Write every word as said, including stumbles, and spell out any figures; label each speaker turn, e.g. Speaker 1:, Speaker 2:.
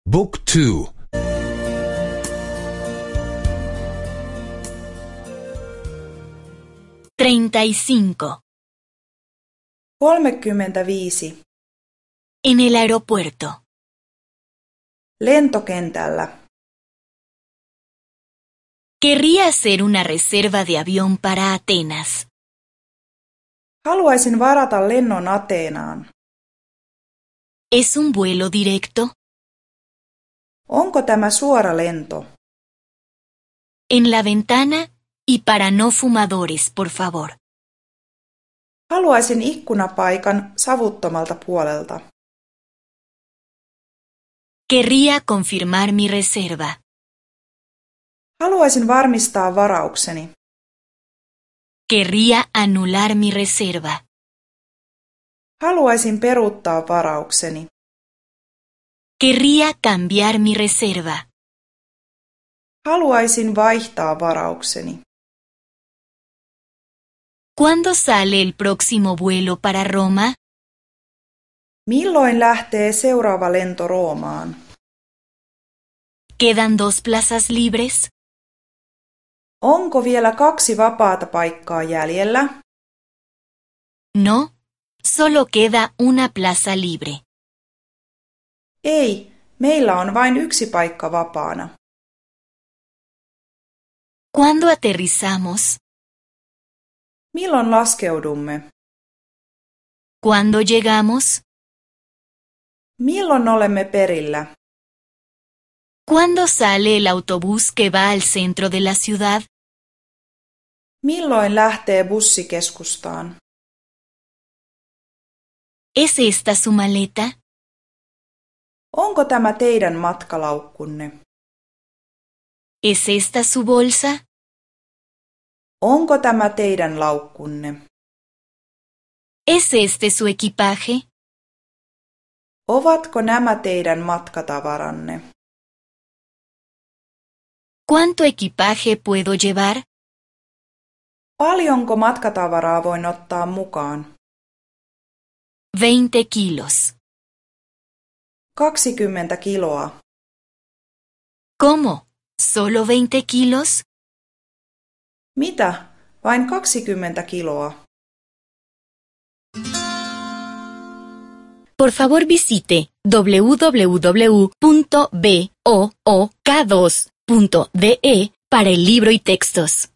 Speaker 1: Book two.
Speaker 2: treinta y cinco.
Speaker 3: kolmekymmentäviisi.
Speaker 2: En el aeropuerto.
Speaker 3: Lentokentällä.
Speaker 2: Querría hacer una reserva de avión para Atenas.
Speaker 3: Haluaisin varata lennon Ateenaan.
Speaker 2: ¿Es un vuelo directo?
Speaker 3: Onko tämä suora lento?
Speaker 2: En la ventana y para no fumadores, por favor.
Speaker 3: Haluaisin ikkunapaikan savuttomalta puolelta.
Speaker 2: Querría confirmar mi reserva.
Speaker 3: Haluaisin varmistaa varaukseni.
Speaker 2: Querría anular mi reserva.
Speaker 3: Haluaisin peruuttaa varaukseni.
Speaker 2: Querría cambiar mi reserva.
Speaker 3: Haluaisin vaihtaa varaukseni.
Speaker 2: ¿Cuándo sale el próximo vuelo para Roma?
Speaker 3: Milloin lähtee seuraava lento Roomaan?
Speaker 2: ¿Quedan dos plazas libres?
Speaker 3: Onko vielä kaksi vapaata paikkaa jäljellä?
Speaker 2: No, solo queda una plaza libre.
Speaker 3: Ei, meillä on vain yksi paikka vapaana.
Speaker 2: ¿Cuándo aterrizamos?
Speaker 3: Milloin laskeudumme?
Speaker 2: ¿Cuándo llegamos?
Speaker 3: Milloin olemme perillä?
Speaker 2: ¿Cuándo sale el autobús que va al centro de la ciudad?
Speaker 3: Milloin lähtee bussi keskustaan?
Speaker 2: ¿Es esta su maleta?
Speaker 3: Onko tämä teidän matkalaukkunne?
Speaker 2: ¿Es esta su bolsa?
Speaker 3: Onko tämä teidän laukkunne?
Speaker 2: ¿Es este su equipaje?
Speaker 3: Ovatko nämä teidän matkatavaranne?
Speaker 2: ¿Cuánto equipaje puedo llevar?
Speaker 3: Paljonko matkatavaraa voin ottaa mukaan?
Speaker 2: veinte kilos.
Speaker 3: kaksikymmentä kiloa.
Speaker 2: ¿Cómo? ¿Solo veinte kilos?
Speaker 3: Mitä? Vain kaksikymmentä kiloa.
Speaker 2: Por favor visite doble u doble u doble u punto book dos punto de para el libro y textos.